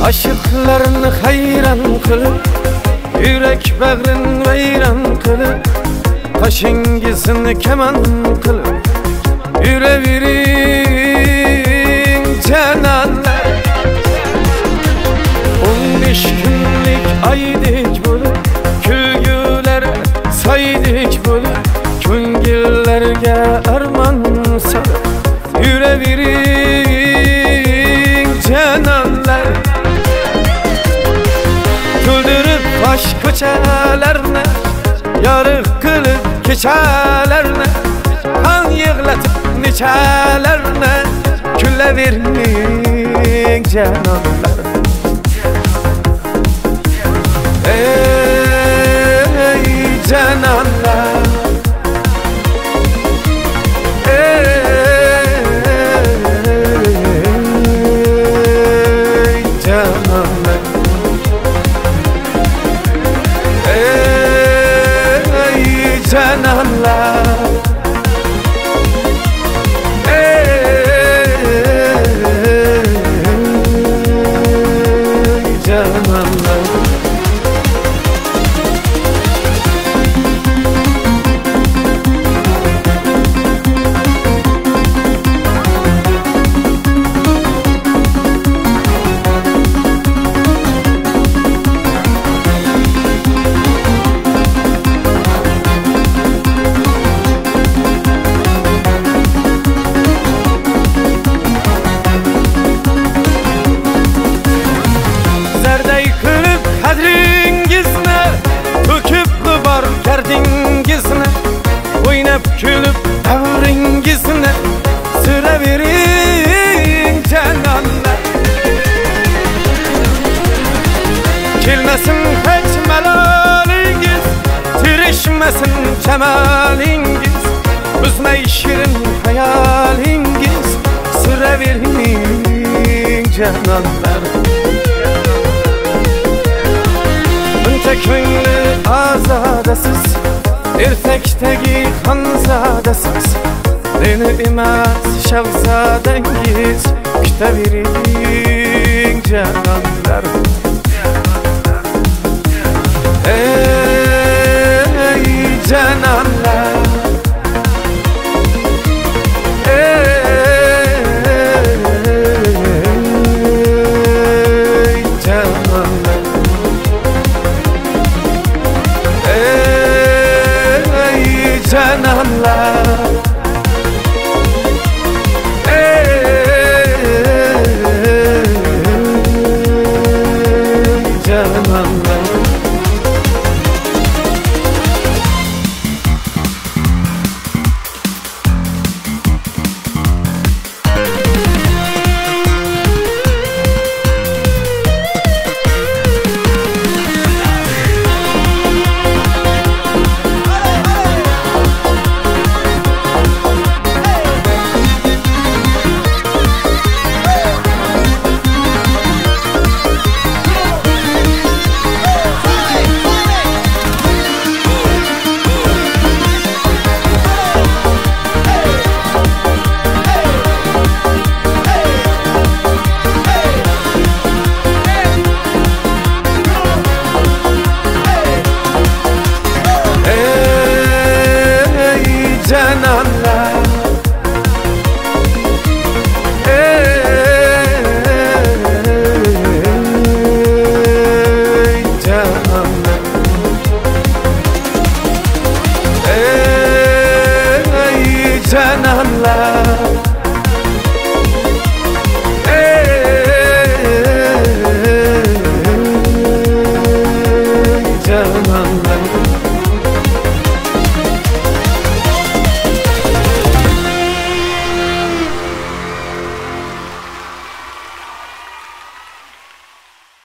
Aşıklarını hayran kılıp, yürek bağrın vayran kılıp, taşıngizini keman kılıp, yürevirin cananlar. 15 günlük aydık bulup, külgüler saydık bulup, köngüllerge arman salıp, yürevirin cananlar. Güldürüp baş köçelerine, yarık kılıp keçelerine, kan yığlatıp neçelerine, güleverin cananlar. Ey cananlar, ey cananlar, ey cananlar, ey cananlar. Oynap külüp davringizine süreverin cananlar. Kelmesin hiç melalingiz, tirişmesin cemalingiz, üzmey şirin hayalingiz, süreverin cananlar. Bunca köngli azadasız, ertekdegi xonzadasiz, beni emas shahzodangiz, kutavering canonlar.